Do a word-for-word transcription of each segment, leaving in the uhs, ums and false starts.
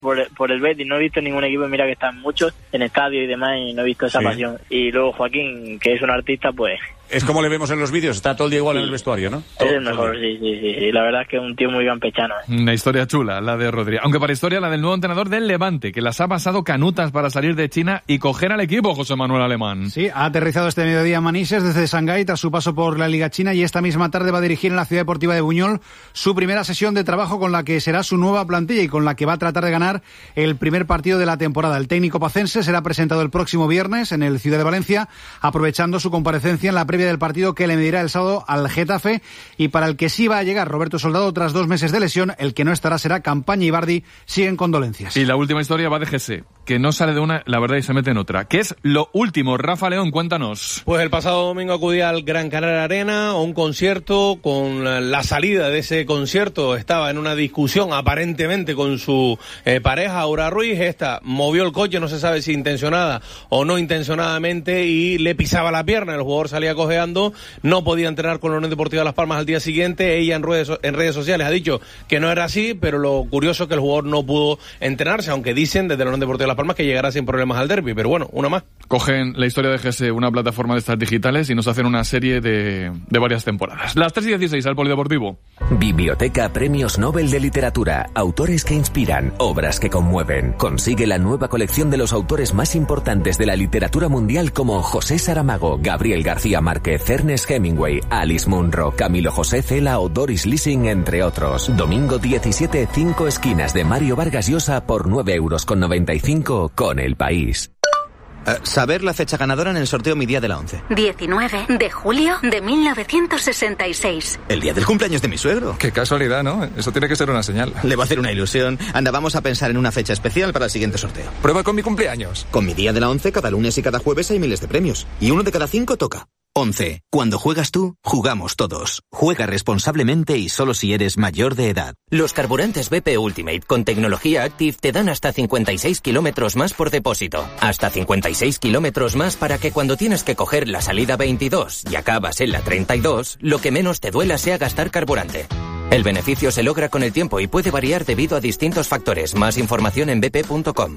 por, por el Betis, no he visto ningún equipo, mira que están muchos en estadio y demás, y no he visto esa sí. pasión. Y luego Joaquín, que es un artista, pues... Es como le vemos en los vídeos, está todo el día igual sí. en el vestuario, ¿no? Todo, es el mejor, sí, sí, sí, sí. La verdad es que es un tío muy campechano. ¿eh? Una historia chula, la de Rodri. Aunque para historia, la del nuevo entrenador del Levante, que las ha pasado canutas para salir de China y coger al equipo, José Manuel Alemán. Sí, ha aterrizado este mediodía en Manises desde Shanghái tras su paso por la Liga China y esta misma tarde va a dirigir en la Ciudad Deportiva de Buñol su primera sesión de trabajo con la que será su nueva plantilla y con la que va a tratar de ganar el primer partido de la temporada. El técnico pacense será presentado el próximo viernes en el Ciudad de Valencia, aprovechando su comparecencia en la previa del partido que le medirá el sábado al Getafe y para el que sí va a llegar Roberto Soldado tras dos meses de lesión. El que no estará será Campaña y Bardi, siguen condolencias. Y la última historia va de G S, que no sale de una, la verdad, y se mete en otra. ¿Qué es lo último? Rafa León, cuéntanos. Pues el pasado domingo acudía al Gran Canaria Arena a un concierto. Con la salida de ese concierto estaba en una discusión aparentemente con su eh, pareja Aura Ruiz. Esta movió el coche, no se sabe si intencionada o no intencionadamente, y le pisaba la pierna. El jugador salía cojeando, no podía entrenar con la Unión Deportiva Las Palmas al día siguiente. Ella en redes, en redes sociales ha dicho que no era así, pero lo curioso es que el jugador no pudo entrenarse, aunque dicen desde la Unión Deportiva Las Palmas que llegará sin problemas al derbi. Pero bueno, una más. Cogen la historia de G S, una plataforma de estas digitales, y nos hacen una serie de, de varias temporadas. Las tres y dieciséis al Polideportivo. Biblioteca Premios Nobel de Literatura. Autores que inspiran, obras que conmueven. Consigue la nueva colección de los autores más importantes de la literatura mundial, como José Saramago, Gabriel García Márquez, Ernest Hemingway, Alice Munro, Camilo José Cela o Doris Lessing, entre otros. Domingo diecisiete, cinco esquinas de Mario Vargas Llosa por nueve euros con noventa y cinco con El País. Uh, saber la fecha ganadora en el sorteo Mi Día de la Once. diecinueve de julio de mil novecientos sesenta y seis. El día del cumpleaños de mi suegro. Qué casualidad, ¿no? Eso tiene que ser una señal. Le va a hacer una ilusión. Anda, vamos a pensar en una fecha especial para el siguiente sorteo. Prueba con mi cumpleaños. Con Mi Día de la Once, cada lunes y cada jueves hay miles de premios. Y uno de cada cinco toca. Once. Cuando juegas tú, jugamos todos. Juega responsablemente y solo si eres mayor de edad. Los carburantes B P Ultimate con tecnología Active te dan hasta cincuenta y seis kilómetros más por depósito. Hasta cincuenta y seis kilómetros más para que cuando tienes que coger la salida veintidós y acabas en la treinta y dos, lo que menos te duela sea gastar carburante. El beneficio se logra con el tiempo y puede variar debido a distintos factores. Más información en b p punto com.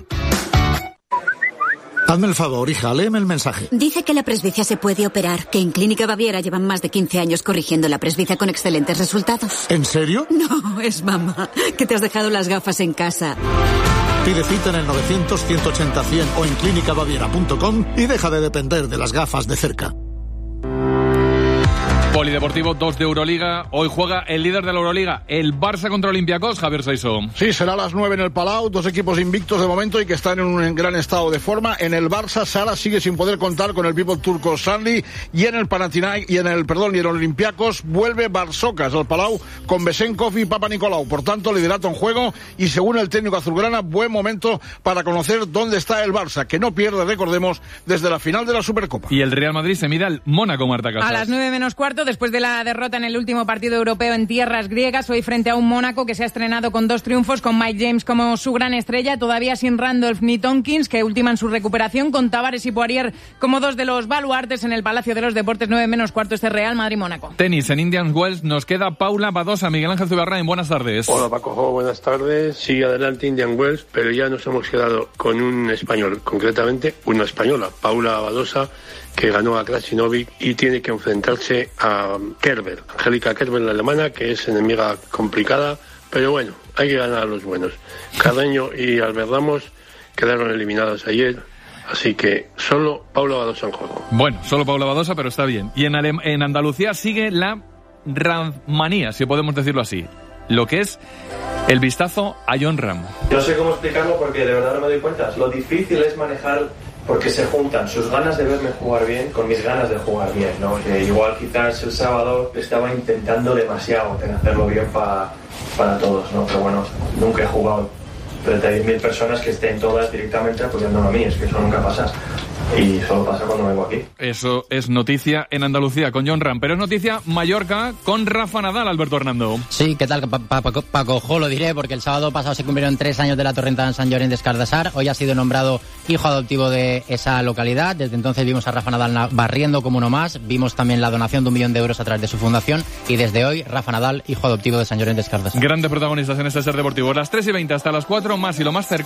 Hazme el favor, hija, léeme el mensaje. Dice que la presbicia se puede operar, que en Clínica Baviera llevan más de quince años corrigiendo la presbicia con excelentes resultados. ¿En serio? No, es mamá, que te has dejado las gafas en casa. Pide cita en el novecientos, ciento ochenta, cien o en clínica baviera punto com y deja de depender de las gafas de cerca. Polideportivo, dos de Euroliga. Hoy juega el líder de la Euroliga, el Barça contra Olympiacos, Javier Saiso. Sí, será a las nueve en el Palau, dos equipos invictos de momento y que están en un gran estado de forma. En el Barça, Sara sigue sin poder contar con el pívot turco Sanli, y en el Panathinaikos, y en el, perdón, y en el Olympiacos vuelve Barsocas al Palau con Besenkov y Papa Nicolau. Por tanto, liderato en juego y según el técnico azulgrana, buen momento para conocer dónde está el Barça, que no pierde, recordemos, desde la final de la Supercopa. Y el Real Madrid se mide al Mónaco, Marta Casas. A las nueve menos cuarto, después de la derrota en el último partido europeo en tierras griegas, hoy frente a un Mónaco que se ha estrenado con dos triunfos, con Mike James como su gran estrella, todavía sin Randolph ni Tompkins, que ultiman su recuperación, con Tavares y Poirier como dos de los baluartes en el Palacio de los Deportes. Nueve menos cuarto este Real Madrid-Mónaco. Tenis en Indian Wells, nos queda Paula Badosa. Miguel Ángel Zubarrain, buenas tardes. Hola Paco, buenas tardes. Sigue adelante Indian Wells, pero ya nos hemos quedado con un español, concretamente una española, Paula Badosa, que ganó a Krasinovic y tiene que enfrentarse a Kerber, Angélica Kerber, la alemana, que es enemiga complicada, pero bueno, hay que ganar a los buenos. Carreño y Albert Ramos quedaron eliminados ayer, así que solo Paula Badosa en juego. Bueno, solo Paula Badosa, pero está bien. Y en, Ale- en Andalucía sigue la Rammanía, si podemos decirlo así, lo que es el vistazo a Jon Ram. No sé cómo explicarlo porque de verdad no me doy cuenta. Lo difícil es manejar, porque se juntan sus ganas de verme jugar bien con mis ganas de jugar bien, ¿no? Que igual quizás el sábado estaba intentando demasiado en hacerlo bien pa, para todos, ¿no? Pero bueno, nunca he jugado frente a diez mil personas que estén todas directamente apoyándome a mí, es que eso nunca pasa. y solo pasa cuando vengo aquí. Eso es noticia en Andalucía con Jon Ram, pero es noticia Mallorca con Rafa Nadal, Alberto Hernando. Sí, ¿qué tal, Paco? Paco Jo, lo diré, porque el sábado pasado se cumplieron tres años de la torrenta en Sant Llorenç des Cardassar. Hoy ha sido nombrado hijo adoptivo de esa localidad. Desde entonces vimos a Rafa Nadal barriendo como uno más. Vimos también la donación de un millón de euros a través de su fundación. Y desde hoy, Rafa Nadal, hijo adoptivo de Sant Llorenç des Cardassar. Grandes protagonistas en este Ser Deportivo. Las tres y veinte hasta las cuatro, más y lo más cercano.